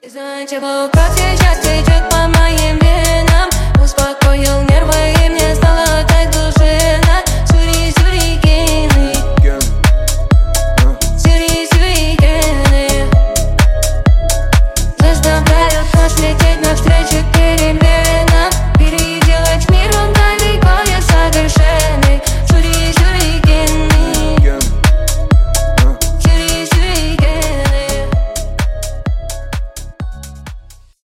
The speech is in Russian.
Is untouchable, cross your chest, take my mind.